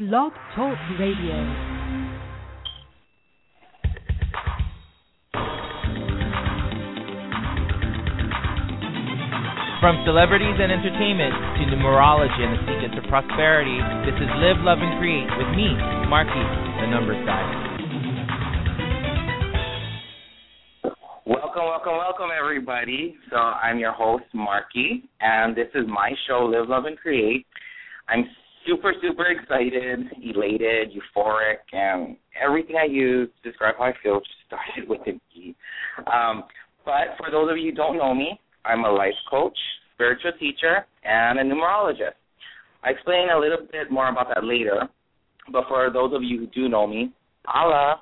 Blog Talk Radio. From celebrities and entertainment to numerology and the secrets of prosperity, this is Live, Love, and Create with me, Marky, the Numbers Guy. Welcome, everybody. So I'm your host, Marky, and this is my show, Live, Love, and Create. I'm super excited, elated, euphoric, and everything I use to describe how I feel just started with an E. But for those of you who don't know me, I'm a life coach, spiritual teacher, and a numerologist. I'll explain a little bit more about that later, but for those of you who do know me, Allah.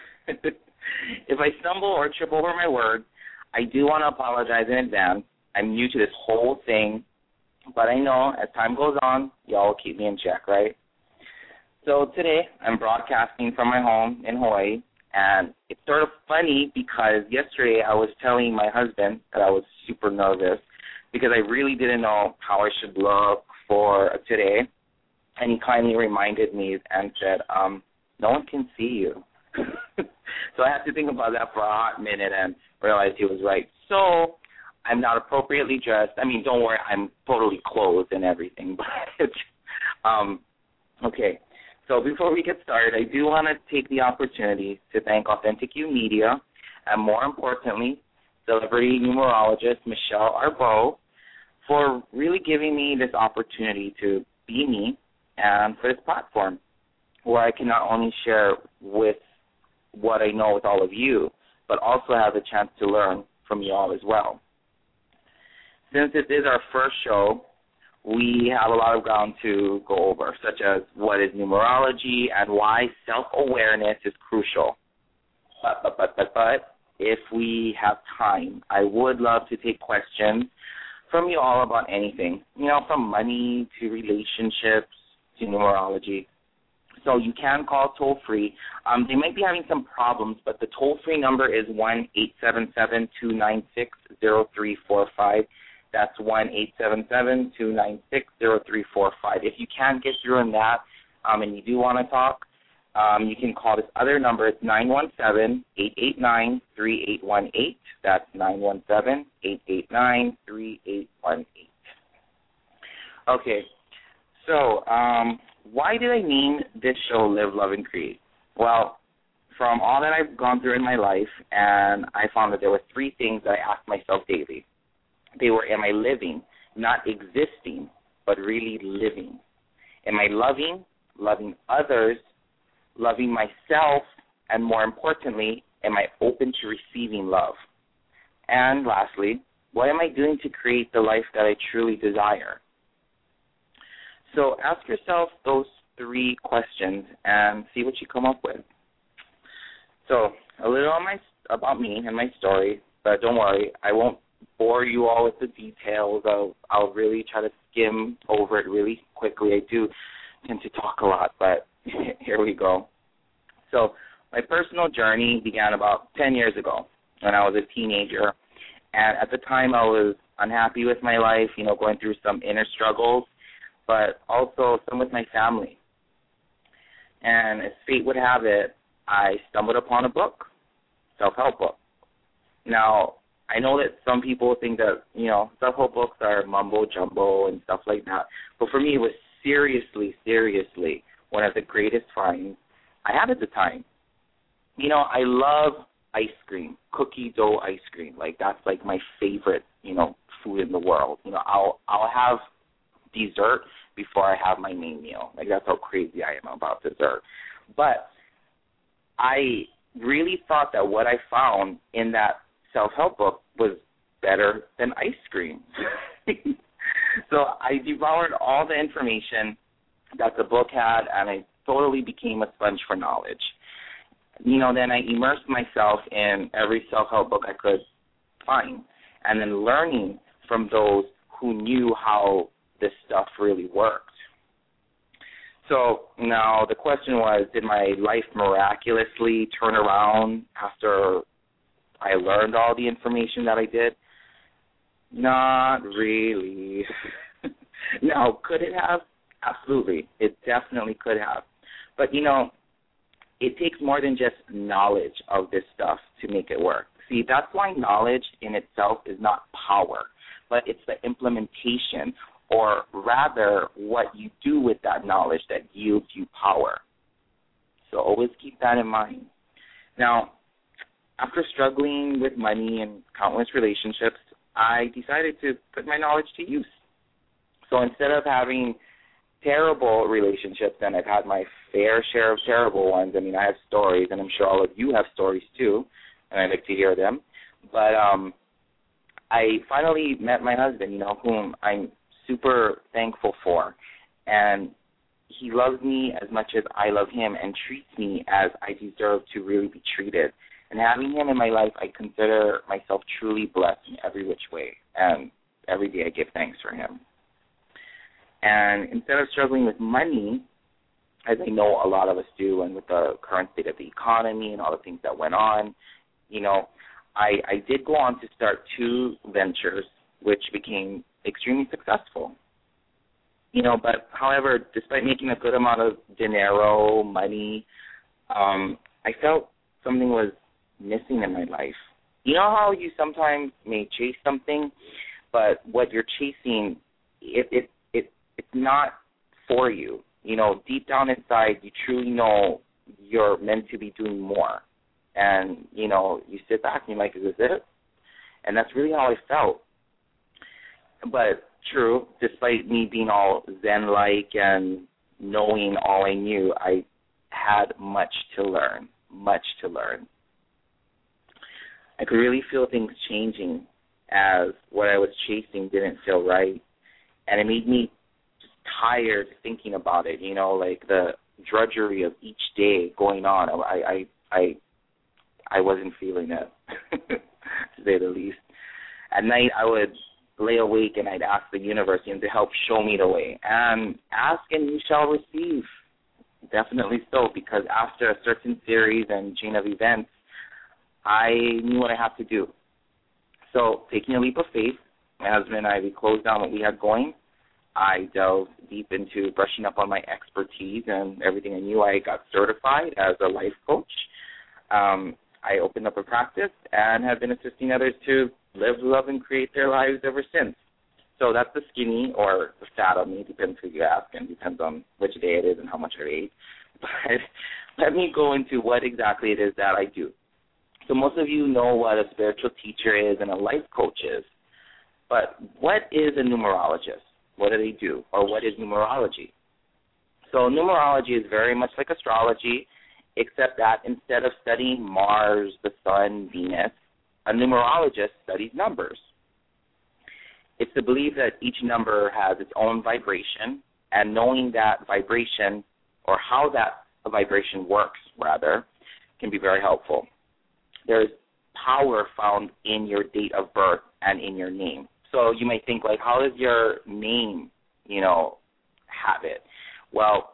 If I stumble or trip over my words, I do want to apologize in advance. I'm new to this whole thing, but I know as time goes on, y'all will keep me in check, right? So today, I'm broadcasting from my home in Hawaii, and it's sort of funny because yesterday I was telling my husband that I was super nervous because I really didn't know how I should look for today, and he kindly reminded me and said, no one can see you. So I had to think about that for a hot minute and realized he was right. So I'm not appropriately dressed. I mean, don't worry, I'm totally clothed and everything. But okay. So before we get started, I do want to take the opportunity to thank Authentic You Media and, more importantly, celebrity numerologist Michelle Arbeau for really giving me this opportunity to be me and for this platform where I can not only share with what I know with all of you, but also have the chance to learn from you all as well. Since this is our first show, we have a lot of ground to go over, such as what is numerology and why self-awareness is crucial. But if we have time, I would love to take questions from you all about anything, from money to relationships to numerology. So you can call toll-free. They might be having some problems, but the toll-free number is 1-877-296-0345. That's 1-877-296-0345. If you can't get through on that and you do want to talk, you can call this other number. It's 917-889-3818. That's 917-889-3818. Okay, so why did I name this show Live, Love, and Create? Well, from all that I've gone through in my life, and I found that there were three things that I asked myself daily. They were, am I living, not existing, but really living? Am I loving others, loving myself, and more importantly, am I open to receiving love? And lastly, what am I doing to create the life that I truly desire? So ask yourself those three questions and see what you come up with. So a little about me and my story, but don't worry, I won't bore you all with the details. I'll really try to skim over it really quickly. I do tend to talk a lot, but here we go. So my personal journey began about 10 years ago when I was a teenager. And at the time I was unhappy with my life, going through some inner struggles, but also some with my family. And as fate would have it, I stumbled upon a book, self-help book. Now, I know that some people think that, self-help books are mumbo-jumbo and stuff like that, but for me it was seriously one of the greatest finds I had at the time. I love ice cream, cookie dough ice cream. That's my favorite, food in the world. I'll have dessert before I have my main meal. That's how crazy I am about dessert. But I really thought that what I found in that self-help book was better than ice cream. So I devoured all the information that the book had, and I totally became a sponge for knowledge. Then I immersed myself in every self-help book I could find, and then learning from those who knew how this stuff really worked. So now the question was, did my life miraculously turn around after I learned all the information that I did? Not really. Now, could it have? Absolutely. It definitely could have. But, it takes more than just knowledge of this stuff to make it work. See, that's why knowledge in itself is not power, but it's the implementation, or rather what you do with that knowledge that yields you power. So always keep that in mind. Now, after struggling with money and countless relationships, I decided to put my knowledge to use. So instead of having terrible relationships, and I've had my fair share of terrible ones. I mean, I have stories, and I'm sure all of you have stories too, and I'd like to hear them. But I finally met my husband, whom I'm super thankful for, and he loves me as much as I love him and treats me as I deserve to really be treated. And having him in my life, I consider myself truly blessed in every which way, and every day I give thanks for him. And instead of struggling with money, as I know a lot of us do, and with the current state of the economy and all the things that went on, I did go on to start 2 ventures, which became extremely successful. But however, despite making a good amount of dinero, money, I felt something was missing in my life. You know how you sometimes may chase something, but what you're chasing, it's not for you. Deep down inside, you truly know you're meant to be doing more. And, you sit back and you're like, is this it? And that's really how I felt. But true, despite me being all Zen-like and knowing all I knew, I had much to learn. I could really feel things changing as what I was chasing didn't feel right. And it made me just tired thinking about it, like the drudgery of each day going on. I wasn't feeling it, to say the least. At night, I would lay awake and I'd ask the universe to help show me the way. And ask and you shall receive. Definitely so, because after a certain series and chain of events, I knew what I had to do. So taking a leap of faith, my husband and I, we closed down what we had going. I delved deep into brushing up on my expertise and everything I knew. I got certified as a life coach. I opened up a practice and have been assisting others to live, love, and create their lives ever since. So that's the skinny or the fat of me, depends who you ask, and depends on which day it is and how much I ate. But let me go into what exactly it is that I do. So most of you know what a spiritual teacher is and a life coach is. But what is a numerologist? What do they do? Or what is numerology? So numerology is very much like astrology, except that instead of studying Mars, the Sun, Venus, a numerologist studies numbers. It's the belief that each number has its own vibration, and knowing that vibration, or how that vibration works, rather, can be very helpful. There's power found in your date of birth and in your name. So you may think, like, how does your name, have it? Well,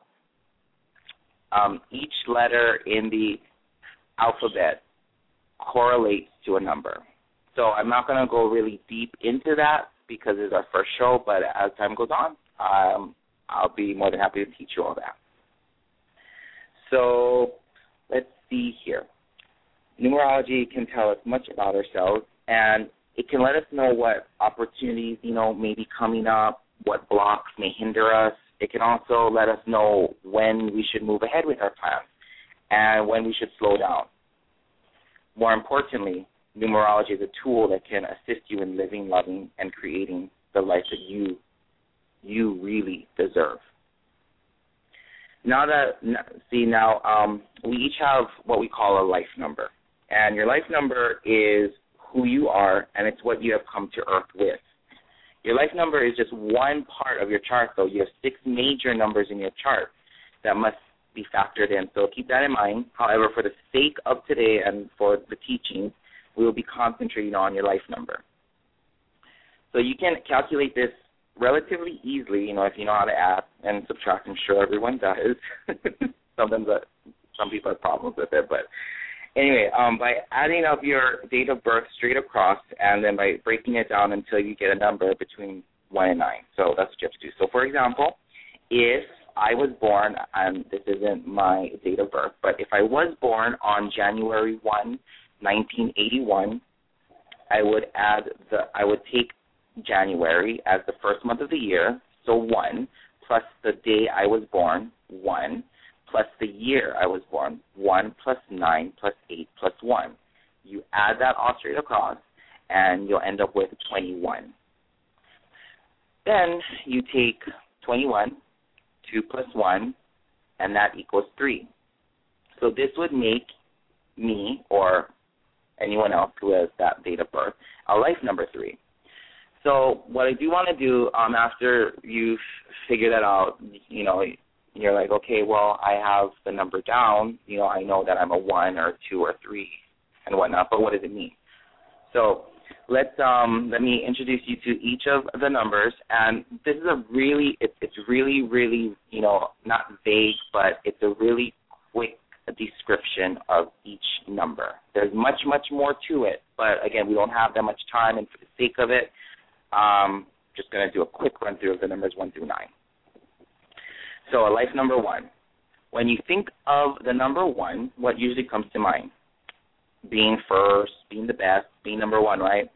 each letter in the alphabet correlates to a number. So I'm not going to go really deep into that because it's our first show, but as time goes on, I'll be more than happy to teach you all that. So let's see here. Numerology can tell us much about ourselves, and it can let us know what opportunities, may be coming up, what blocks may hinder us. It can also let us know when we should move ahead with our plans and when we should slow down. More importantly, numerology is a tool that can assist you in living, loving, and creating the life that you really deserve. We each have what we call a life number. And your life number is who you are, and it's what you have come to Earth with. Your life number is just one part of your chart, though. You have 6 major numbers in your chart that must be factored in. So keep that in mind. However, for the sake of today and for the teaching, we will be concentrating on your life number. So you can calculate this relatively easily, if you know how to add and subtract. I'm sure everyone does. Sometimes some people have problems with it, but anyway, by adding up your date of birth straight across and then by breaking it down until you get a number between 1 and 9. So that's what you have to do. So, for example, if I was born, and this isn't my date of birth, but if I was born on January 1, 1981, I would take January as the first month of the year, so 1, plus the day I was born, 1, plus the year I was born, 1 plus 9 plus 8 plus 1. You add that all straight across, and you'll end up with 21. Then you take 21, 2 plus 1, and that equals 3. So this would make me, or anyone else who has that date of birth, a life number 3. So what I do want to do after you figure that out, you're like, okay, well, I have the number down. I know that I'm a 1 or 2 or 3 and whatnot, but what does it mean? So let me introduce you to each of the numbers, and this is it's really, really, not vague, but it's a really quick description of each number. There's much, much more to it, but again, we don't have that much time, and for the sake of it, just going to do a quick run through of the numbers 1 through 9. So a life number 1. When you think of the number 1, what usually comes to mind? Being first, being the best, being number 1, right?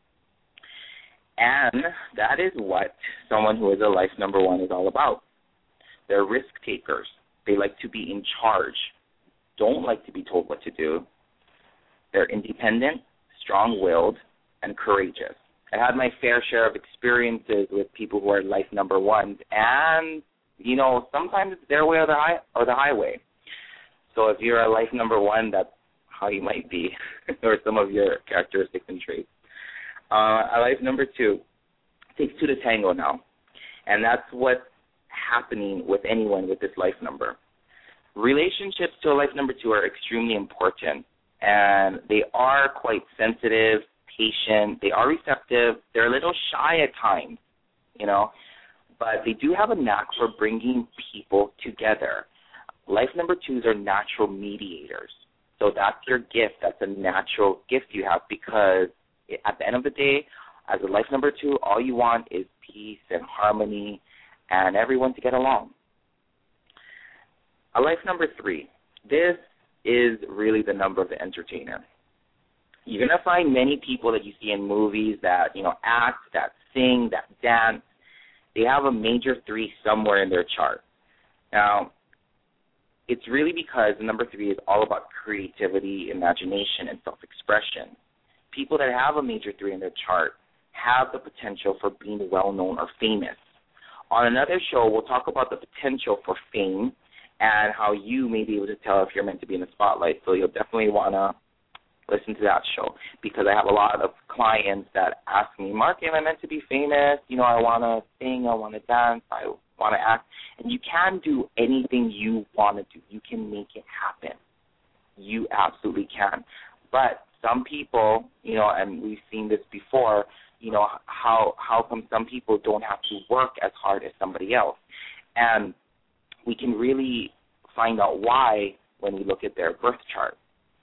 And that is what someone who is a life number 1 is all about. They're risk takers. They like to be in charge, don't like to be told what to do. They're independent, strong-willed, and courageous. I had my fair share of experiences with people who are life number 1s, and, sometimes it's their way or the highway. So if you're a life number 1, that's how you might be, or some of your characteristics and traits. A life number 2 takes 2 to tango now, and that's what's happening with anyone with this life number. Relationships to a life number 2 are extremely important, and they are quite sensitive, patient, they are receptive, they're a little shy at times, but they do have a knack for bringing people together. Life number 2s are natural mediators. So that's your gift. That's a natural gift you have, because at the end of the day, as a life number 2, all you want is peace and harmony and everyone to get along. A life number 3, this is really the number of the entertainer. You're going to find many people that you see in movies that, act, that sing, that dance. They have a major 3 somewhere in their chart. Now, it's really because the number 3 is all about creativity, imagination, and self-expression. People that have a major 3 in their chart have the potential for being well-known or famous. On another show, we'll talk about the potential for fame and how you may be able to tell if you're meant to be in the spotlight. So you'll definitely want to listen to that show, because I have a lot of clients that ask me, Mark, am I meant to be famous? I want to sing, I want to dance, I want to act. And you can do anything you want to do. You can make it happen. You absolutely can. But some people, and we've seen this before, how come some people don't have to work as hard as somebody else? And we can really find out why when we look at their birth chart.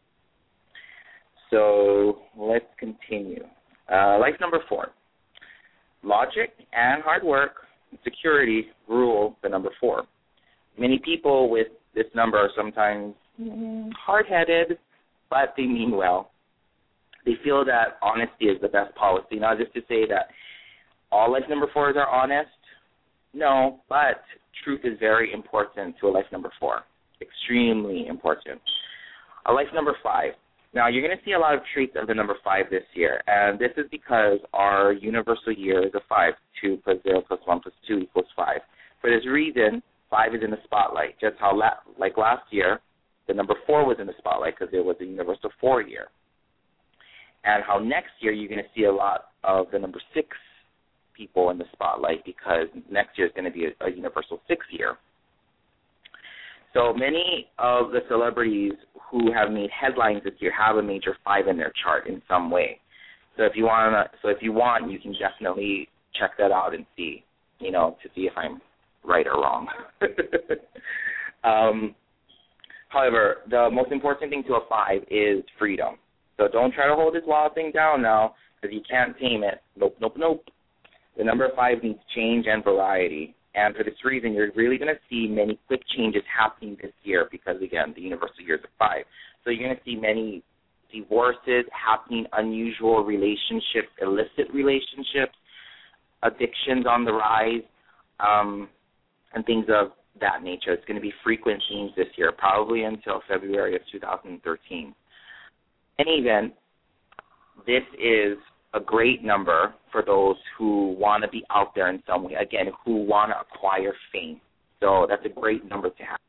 So let's continue. Life number 4. Logic and hard work and security rule the number 4. Many people with this number are sometimes hard-headed, but they mean well. They feel that honesty is the best policy. Not just to say that all life number 4s are honest. No, but truth is very important to a life number 4. Extremely important. A life number 5. Now, you're going to see a lot of traits of the number 5 this year, and this is because our universal year is a 5. 2 plus 0 plus 1 plus 2 equals 5. For this reason, 5 is in the spotlight, just how, like last year, the number 4 was in the spotlight because it was a universal 4 year. And how next year you're going to see a lot of the number 6 people in the spotlight, because next year is going to be a universal 6 year. So many of the celebrities who have made headlines this year have a major 5 in their chart in some way. So if you want, you can definitely check that out and see, to see if I'm right or wrong. However, the most important thing to a 5 is freedom. So don't try to hold this wild thing down because you can't tame it. Nope. The number 5 needs change and variety. And for this reason, you're really going to see many quick changes happening this year because, again, the universal year is a 5. So you're going to see many divorces happening, unusual relationships, illicit relationships, addictions on the rise, and things of that nature. It's going to be frequent themes this year, probably until February of 2013. In any event, this is a great number for those who want to be out there in some way, again, who want to acquire fame. So that's a great number to have.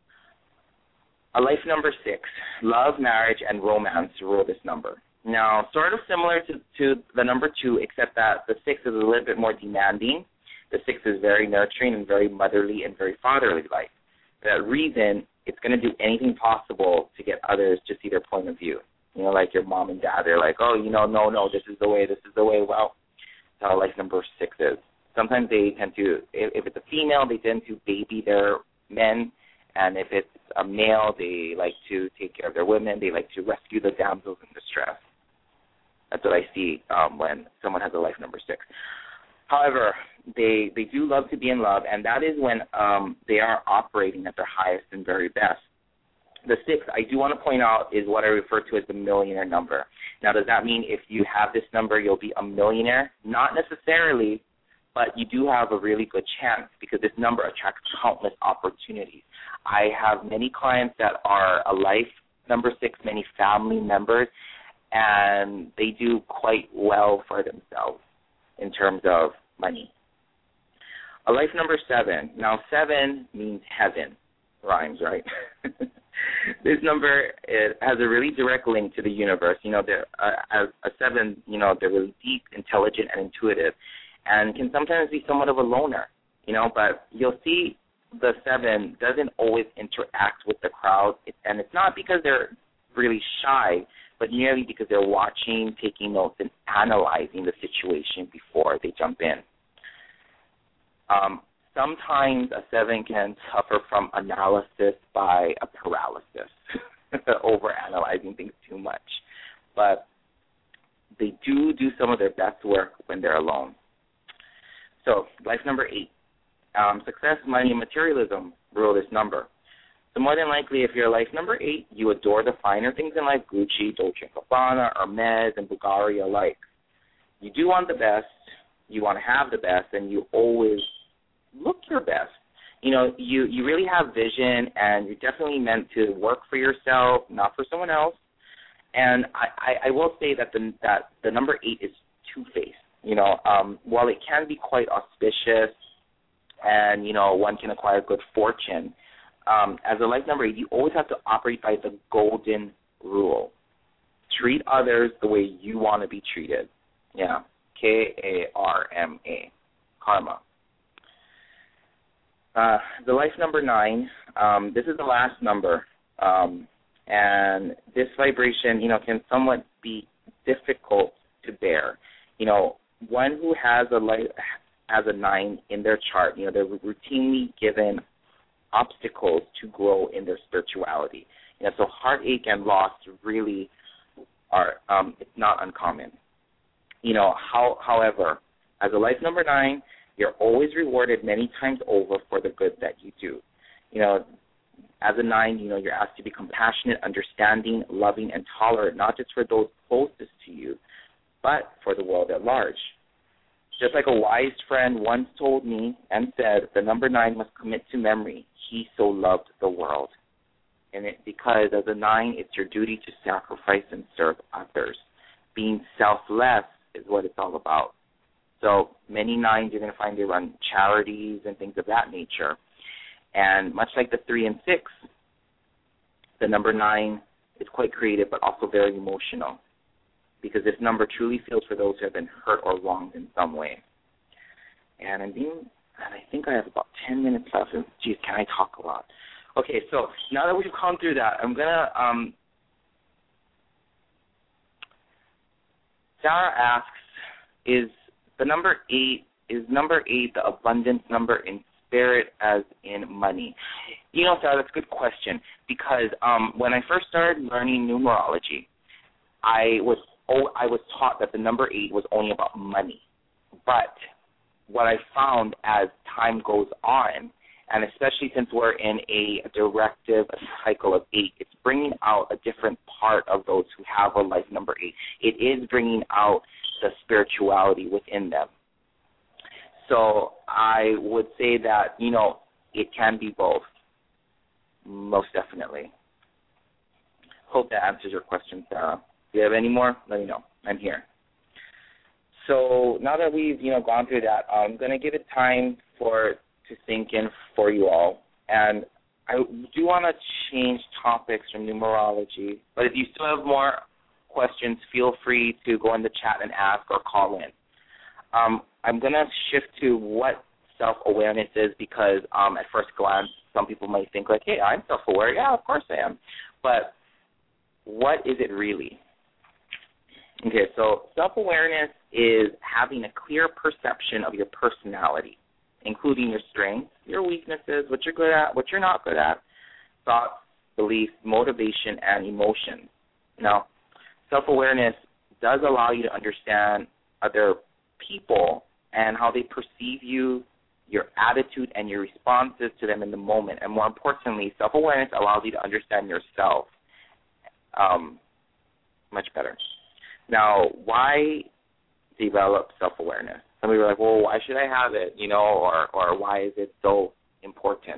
A life number 6, love, marriage, and romance rule this number. Now, sort of similar to the number 2, except that the 6 is a little bit more demanding. The 6 is very nurturing and very motherly and very fatherly-like. For that reason, it's going to do anything possible to get others to see their point of view. You know, like your mom and dad, they're like, oh, no, this is the way. Well, that's how life number 6 is. Sometimes they tend to, if it's a female, they tend to baby their men. And if it's a male, they like to take care of their women. They like to rescue the damsels in distress. That's what I see when someone has a life number 6. However, they do love to be in love, and that is when they are operating at their highest and very best. The 6, I do want to point out, is what I refer to as the millionaire number. Now, does that mean if you have this number, you'll be a millionaire? Not necessarily, but you do have a really good chance because this number attracts countless opportunities. I have many clients that are a life number 6, many family members, and they do quite well for themselves in terms of money. A life number 7. Now, 7 means heaven. Rhymes, right? This number, it has a really direct link to the universe. You know, as a 7, you know, they're really deep, intelligent, and intuitive, and can sometimes be somewhat of a loner, you know, but you'll see the 7 doesn't always interact with the crowd, and it's not because they're really shy, but merely because they're watching, taking notes, and analyzing the situation before they jump in. Sometimes a 7 can suffer from analysis by a paralysis, over-analyzing things too much. But they do some of their best work when they're alone. So, life number 8. Success, money, and materialism rule this number. So more than likely, if you're life number 8, you adore the finer things in life, Gucci, Dolce & Gabbana, Hermes, and Bulgari alike. You do want the best, you want to have the best, and you always look your best. You know, you really have vision, and you're definitely meant to work for yourself, not for someone else. And I will say that the number 8 is two-faced. You know, while it can be quite auspicious and, you know, one can acquire good fortune, as a life number 8, you always have to operate by the golden rule. Treat others the way you want to be treated. Yeah, K-A-R-M-A, karma. The life number 9, this is the last number, and this vibration, you know, can somewhat be difficult to bear. You know, one who has a 9 in their chart, you know, they're routinely given obstacles to grow in their spirituality. You know, so heartache and loss really are it's not uncommon. You know, however, as a life number 9, you're always rewarded many times over for the good that you do. You know, as a 9, you know, you're asked to be compassionate, understanding, loving, and tolerant, not just for those closest to you, but for the world at large. Just like a wise friend once told me and said, the number 9 must commit to memory. He so loved the world. And because as a 9, it's your duty to sacrifice and serve others. Being selfless is what it's all about. So many 9s you're going to find they run charities and things of that nature. And much like the 3 and 6, the number 9 is quite creative but also very emotional, because this number truly feels for those who have been hurt or wronged in some way. And I think I have about 10 minutes left. Geez, can I talk a lot? Okay, so now that we've gone through that, I'm going to Sarah asks, is number 8 the abundance number in spirit as in money? You know, Sarah, that's a good question, because when I first started learning numerology, I was taught that the number 8 was only about money. But what I found as time goes on, and especially since we're in a directive, a cycle of 8, it's bringing out a different part of those who have a life number 8. It is bringing out the spirituality within them. So I would say that, it can be both, most definitely. Hope that answers your question, Sarah. If you have any more, let me know. I'm here. So now that we've, gone through that, I'm going to give it time to sink in for you all. And I do want to change topics from numerology, but if you still have more questions, feel free to go in the chat and ask or call in. I'm going to shift to what self-awareness is because at first glance, some people might think like, hey, I'm self-aware. Yeah, of course I am. But what is it really? Okay, so self-awareness is having a clear perception of your personality, including your strengths, your weaknesses, what you're good at, what you're not good at, thoughts, beliefs, motivation, and emotions. Now, self-awareness does allow you to understand other people and how they perceive you, your attitude, and your responses to them in the moment. And more importantly, self-awareness allows you to understand yourself much better. Now, why develop self-awareness? Some people are like, well, why should I have it, or why is it so important?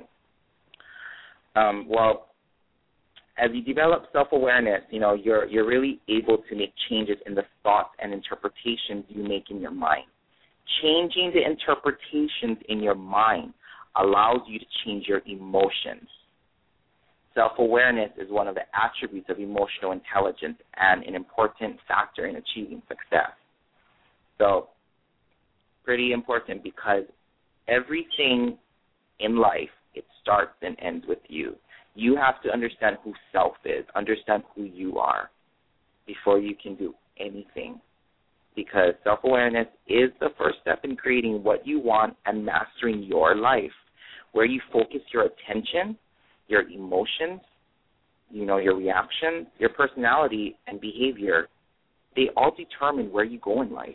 Well, as you develop self-awareness, you're really able to make changes in the thoughts and interpretations you make in your mind. Changing the interpretations in your mind allows you to change your emotions. Self-awareness is one of the attributes of emotional intelligence and an important factor in achieving success. So, pretty important because everything in life, it starts and ends with you. You have to understand who self is, understand who you are before you can do anything. Because self-awareness is the first step in creating what you want and mastering your life, where you focus your attention, your emotions, your reactions, your personality, and behavior. They all determine where you go in life.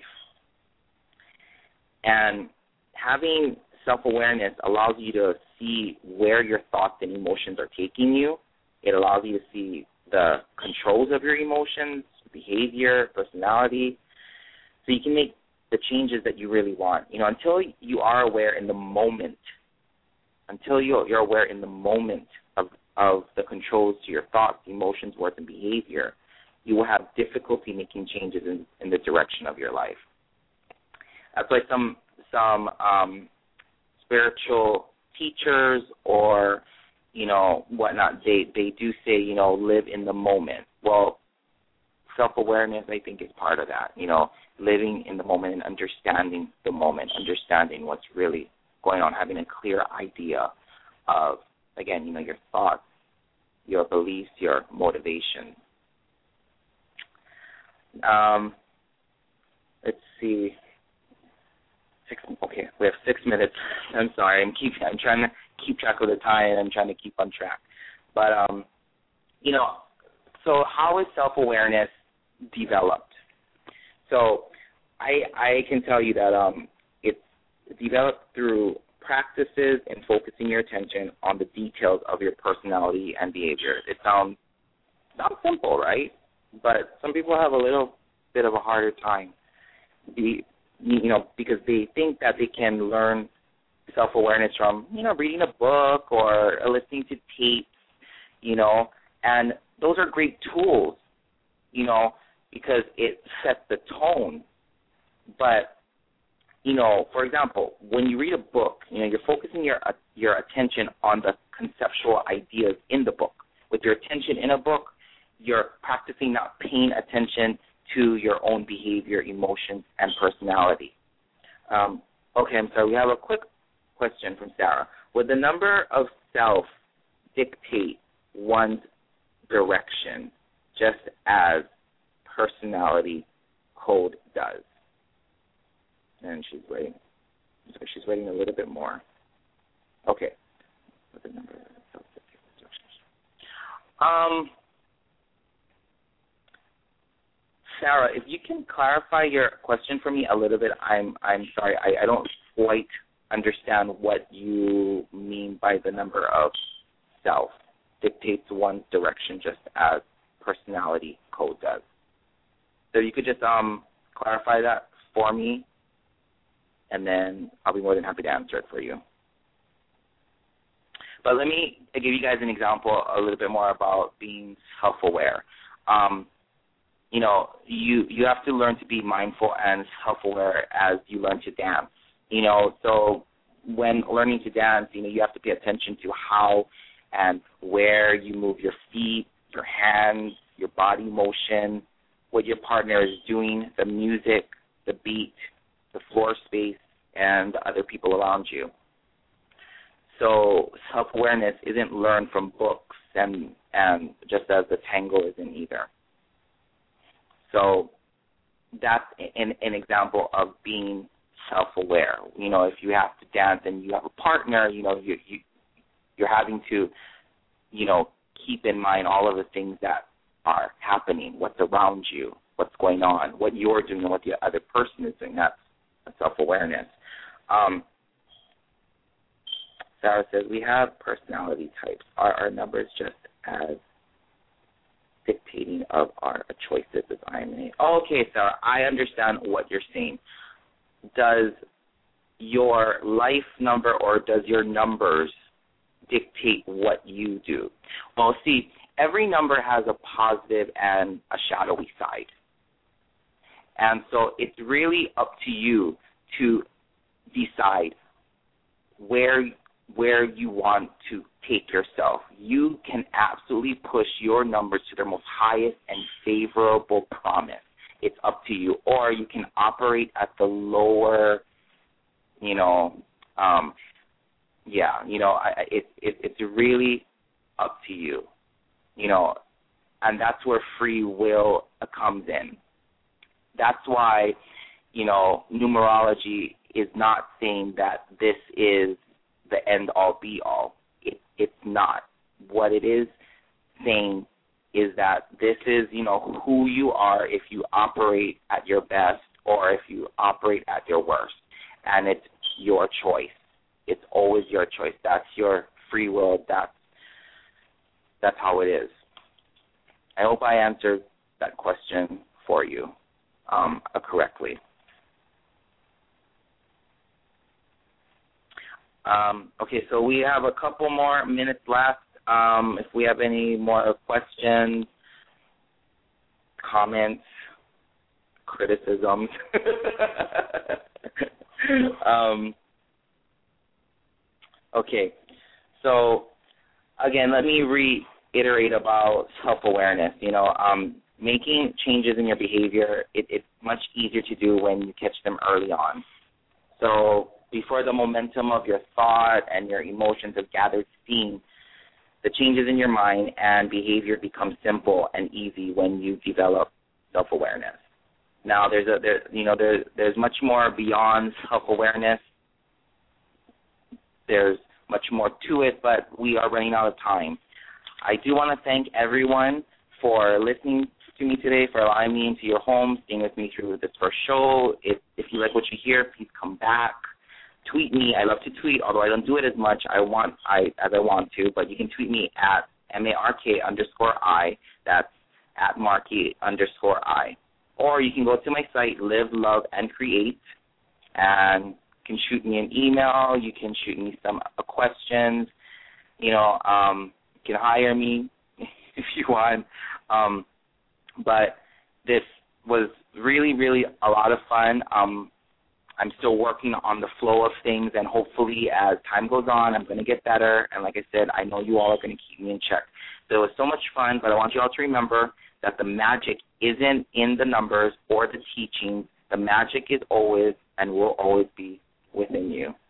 And having self-awareness allows you to see where your thoughts and emotions are taking you. It allows you to see the controls of your emotions, behavior, personality, so you can make the changes that you really want. Until you are aware in the moment, until you're aware in the moment of the controls to your thoughts, emotions, words, and behavior, you will have difficulty making changes in the direction of your life. That's why some spiritual teachers or, whatnot, they do say, live in the moment. Well, self-awareness, I think, is part of that, living in the moment and understanding the moment, understanding what's really going on, having a clear idea of, again, your thoughts, your beliefs, your motivation. Let's see. Okay, we have 6 minutes. I'm sorry. I'm trying to keep track of the time, and I'm trying to keep on track. But, so how is self-awareness developed? So I can tell you that it's developed through practices and focusing your attention on the details of your personality and behavior. It sounds simple, right? But some people have a little bit of a harder time, because they think that they can learn self-awareness from, reading a book or listening to tapes, and those are great tools, because it sets the tone. But, for example, when you read a book, you're focusing your attention on the conceptual ideas in the book. With your attention in a book, you're practicing not paying attention to your own behavior, emotions, and personality. Okay, so we have a quick question from Sarah. Would the number of self dictate one's direction just as personality code does? And she's waiting. So she's waiting a little bit more. Okay. With the number of self dictate directions. Sarah, if you can clarify your question for me a little bit, I'm sorry. I don't quite understand what you mean by the number of self dictates one's direction just as personality code does. So you could just clarify that for me, and then I'll be more than happy to answer it for you. But let me give you guys an example a little bit more about being self-aware. You have to learn to be mindful and self-aware as you learn to dance. So when learning to dance, you have to pay attention to how and where you move your feet, your hands, your body motion, what your partner is doing, the music, the beat, the floor space, and the other people around you. So self-awareness isn't learned from books and just as the tango isn't either. So that's an example of being self-aware. If you have to dance and you have a partner, you're having to, keep in mind all of the things that are happening, what's around you, what's going on, what you're doing, and what the other person is doing. That's self-awareness. Sarah says, we have personality types. Are our numbers just as dictating of our choices as I made? Okay, Sarah, I understand what you're saying. Does your life number or does your numbers dictate what you do? Well, see, every number has a positive and a shadowy side. And so it's really up to you to decide where you want to take yourself. You can absolutely push your numbers to their most highest and favorable promise. It's up to you. Or you can operate at the lower, it's really up to you, and that's where free will comes in. That's why, numerology is not saying that this is the end-all, be-all. It's not. What it is saying is that this is, who you are if you operate at your best or if you operate at your worst. And it's your choice. It's always your choice. That's your free will. That's how it is. I hope I answered that question for you correctly. Okay, so we have a couple more minutes left. If we have any more questions, comments, criticisms. Okay, so again, let me reiterate about self-awareness. Making changes in your behavior, it's much easier to do when you catch them early on. So before the momentum of your thought and your emotions have gathered steam, the changes in your mind and behavior become simple and easy when you develop self-awareness. Now, there's much more beyond self-awareness. There's much more to it, but we are running out of time. I do want to thank everyone for listening to me today, for allowing me into your home, staying with me through this first show. If you like what you hear, please come back. Tweet me. I love to tweet, although I don't do it as much as I want to, but you can tweet me at MARK_I. That's at Marky_I. Or you can go to my site, Live, Love, and Create, and you can shoot me an email. You can shoot me some questions. You can hire me if you want. But this was really, really a lot of fun. I'm still working on the flow of things, and hopefully as time goes on, I'm going to get better. And like I said, I know you all are going to keep me in check. So it was so much fun, but I want you all to remember that the magic isn't in the numbers or the teachings. The magic is always and will always be within you.